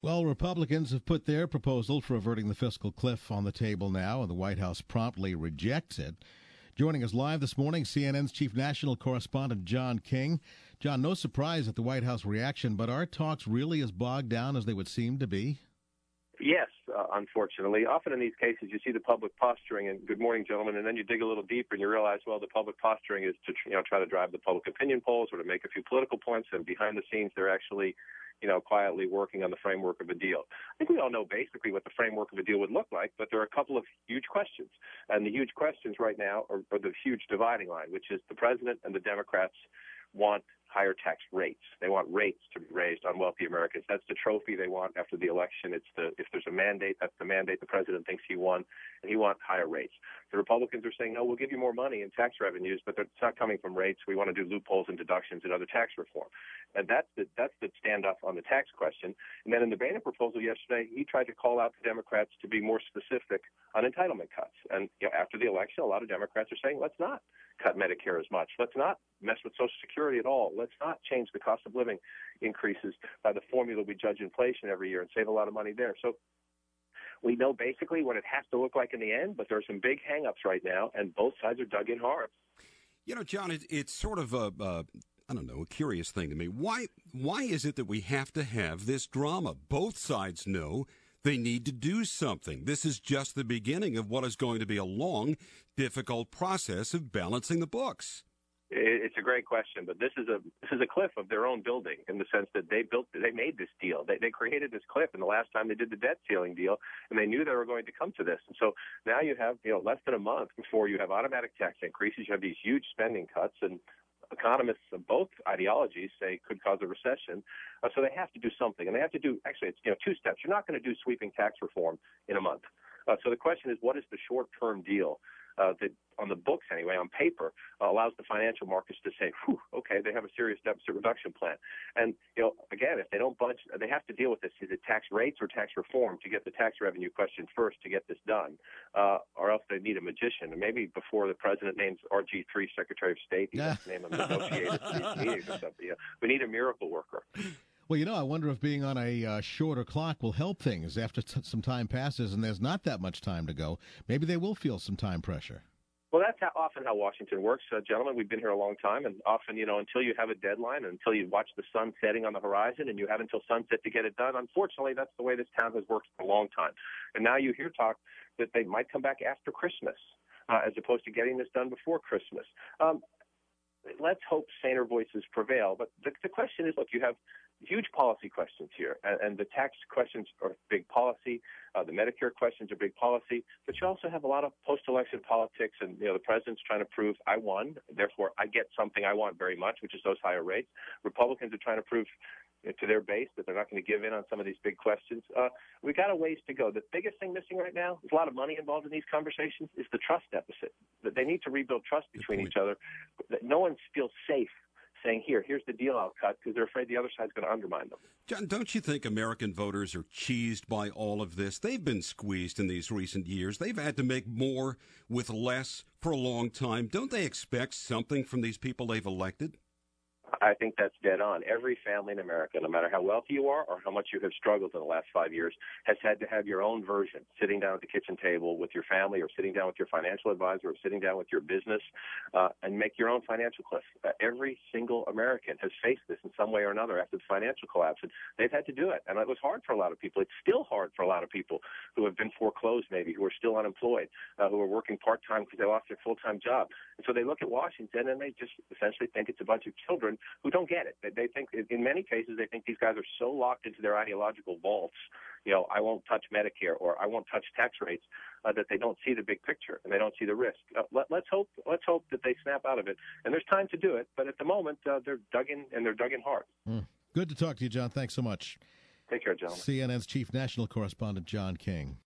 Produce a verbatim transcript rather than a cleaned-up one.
Well, Republicans have put their proposal for averting the fiscal cliff on the table now, and the White House promptly rejects it. Joining us live this morning, C N N's chief national correspondent, John King. John, no surprise at the White House reaction, but are talks really as bogged down as they would seem to be? Yes, uh, unfortunately. Often in these cases, you see the public posturing, and good morning, gentlemen, and then you dig a little deeper and you realize, well, the public posturing is to you know try to drive the public opinion polls or to make a few political points, and behind the scenes they're actually you know, quietly working on the framework of a deal. I think we all know basically what the framework of a deal would look like, but there are a couple of huge questions. And the huge questions right now are, are the huge dividing line, which is the president and the Democrats want higher tax rates. They want rates to be raised on wealthy Americans. That's the trophy they want after the election. It's the if there's a mandate, that's the mandate the president thinks he won, and he wants higher rates. The Republicans are saying, no, we'll give you more money in tax revenues, but it's not coming from rates. We want to do loopholes and deductions and other tax reform. And that's the that's the standoff on the tax question. And then in the Boehner proposal yesterday, he tried to call out the Democrats to be more specific on entitlement cuts. And you know, after the election, a lot of Democrats are saying, let's not cut Medicare as much. Let's not mess with Social Security at all. Let's not change the cost of living increases by the formula we judge inflation every year and save a lot of money there. So we know basically what it has to look like in the end, but there are some big hang-ups right now, and both sides are dug in hard. You know, John, it, it's sort of a, uh, I don't know, a curious thing to me. Why, why is it that we have to have this drama? Both sides know they need to do something. This is just the beginning of what is going to be a long, difficult process of balancing the books. It's a great question, but this is a this is a cliff of their own building in the sense that they built, they made this deal. They they created this cliff, and the last time they did the debt ceiling deal, and they knew they were going to come to this. And so now you have you know less than a month before you have automatic tax increases. You have these huge spending cuts, and economists of both ideologies say could cause a recession. Uh, so they have to do something, and they have to do actually it's you know two steps. You're not going to do sweeping tax reform in a month. Uh, so the question is, what is the short-term deal uh, that, on the books anyway, on paper, uh, allows the financial markets to say, whew, okay, they have a serious deficit reduction plan. And, you know, again, if they don't budge, they have to deal with this. Is it tax rates or tax reform to get the tax revenue question first to get this done? Uh, or else they need a magician. And maybe before the president names R G three Secretary of State, he has to name him negotiator for these meetings or something. You know, we need a miracle worker. Well, you know, I wonder if being on a uh, shorter clock will help things after t- some time passes and there's not that much time to go. Maybe they will feel some time pressure. Well, that's how, often how Washington works. Uh, gentlemen, we've been here a long time, and often, you know, until you have a deadline, until you watch the sun setting on the horizon, and you have until sunset to get it done, unfortunately, that's the way this town has worked for a long time. And now you hear talk that they might come back after Christmas, uh, as opposed to getting this done before Christmas. Um, let's hope saner voices prevail. But the, the question is, look, you have huge policy questions here, and, and the tax questions are big policy. Uh, the Medicare questions are big policy, but you also have a lot of post-election politics, and you know the president's trying to prove I won, therefore I get something I want very much, which is those higher rates. Republicans are trying to prove to their base that they're not going to give in on some of these big questions. Uh, we got a ways to go. The biggest thing missing right now, there's a lot of money involved in these conversations, is the trust deficit. That they need to rebuild trust between each other. That no one feels safe saying, here, here's the deal I'll cut, because they're afraid the other side's going to undermine them. John, don't you think American voters are cheesed by all of this? They've been squeezed in these recent years. They've had to make more with less for a long time. Don't they expect something from these people they've elected? I think that's dead on. Every family in America, no matter how wealthy you are or how much you have struggled in the last five years, has had to have your own version, sitting down at the kitchen table with your family or sitting down with your financial advisor or sitting down with your business uh, and make your own financial cliff. Uh, every single American has faced this in some way or another after the financial collapse, and they've had to do it. And it was hard for a lot of people. It's still hard for a lot of people who have been foreclosed maybe, who are still unemployed, uh, who are working part-time because they lost their full-time job. And so they look at Washington and they just essentially think it's a bunch of children who don't get it. They think, in many cases, they think these guys are so locked into their ideological vaults, you know, I won't touch Medicare or I won't touch tax rates, uh, that they don't see the big picture and they don't see the risk. Uh, let, let's hope, let's hope that they snap out of it. And there's time to do it, but at the moment, uh, they're dug in and they're dug in hard. Mm. Good to talk to you, John. Thanks so much. Take care, gentlemen. C N N's chief national correspondent, John King.